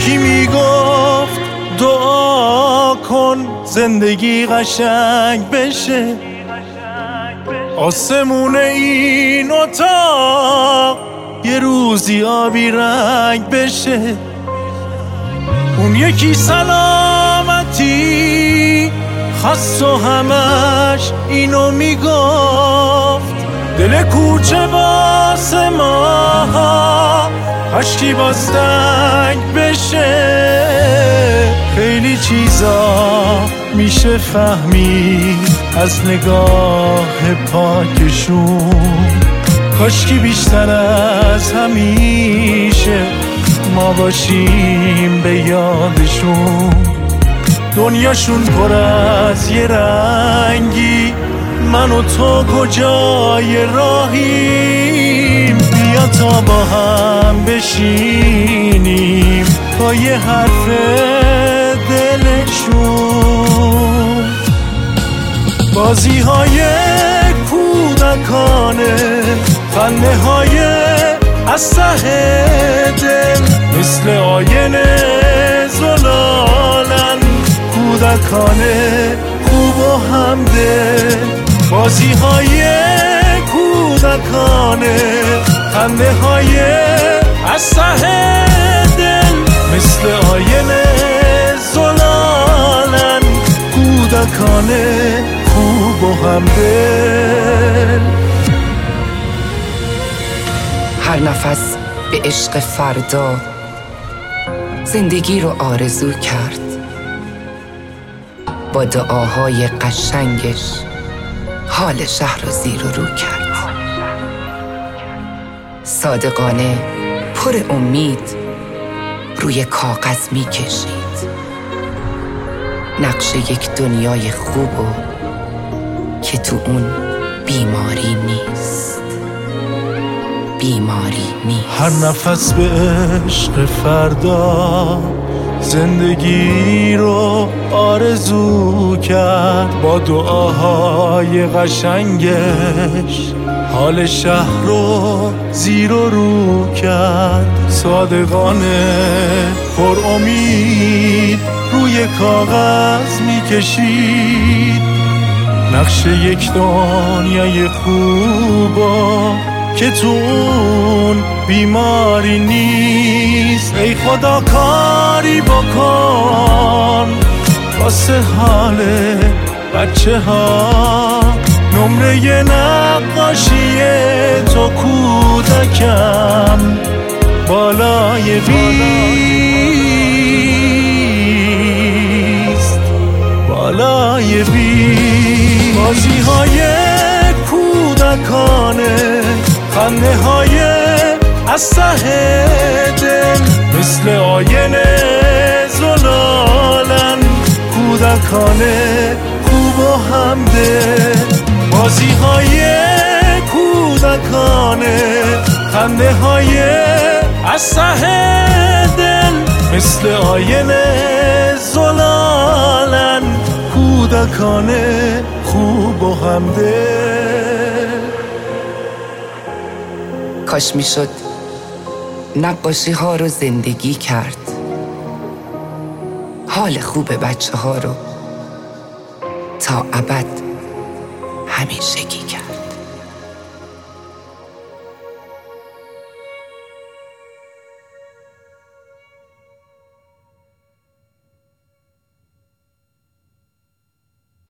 یکی میگفت دعا کن زندگی قشنگ بشه، آسمون این اتاق یه روزی آبی رنگ بشه. اون یکی سلامتی خواست و همش اینو میگفت، دل کوچه واسه ما عشقی باز تنگ بشه. خیلی چیزا میشه فهمید از نگاه پاکشون، کاشکی بیشتر از همیشه ما باشیم به یادشون. دنیاشون پر از یه رنگی، من و تو کجای راهیم؟ بیا تا با هم بشینیم تا یه حرف دلشون. بازی های کودکانه، خنده های از ته دل، مثل آینه زلالن کودکانه خوب و همدل. بازی های کودکانه، خنده های از ته دل، مثل آینه زلالن کودکانه خوب و همدل. هر نفس به عشق فردا زندگی رو آرزو کرد، با دعاهای قشنگش حال شهر رو زیر و رو کرد. صادقانه پر امید روی کاغذ می کشید، نقش یک دنیای خوب و که تو اون بیماری نیست، بیماری نیست. هر نفس به عشق فردا زندگی رو آرزو کرد، با دعاهای قشنگش حال شهر رو زیر و رو کرد. صادقانه پر امید روی کاغذ میکشید، نقش یک دنیای خوبا که تو اون بیماری نیست. ای خدا کاری بکن واسه حال بچه ها، نمره نقاشی تو کودکم بالای 20 بالای 20. بازی های کودکانه، خنده های از ته دل، مثل آینه زلالن کودکانه خوب و همدل. بازی های کودکانه، خنده های از ته دل، مثل آینه زلالن کودکانه خوب و همدل. کاش میشد نقاشی ها رو زندگی کرد، حال خوب بچه ها رو تا ابد همیشگی کرد.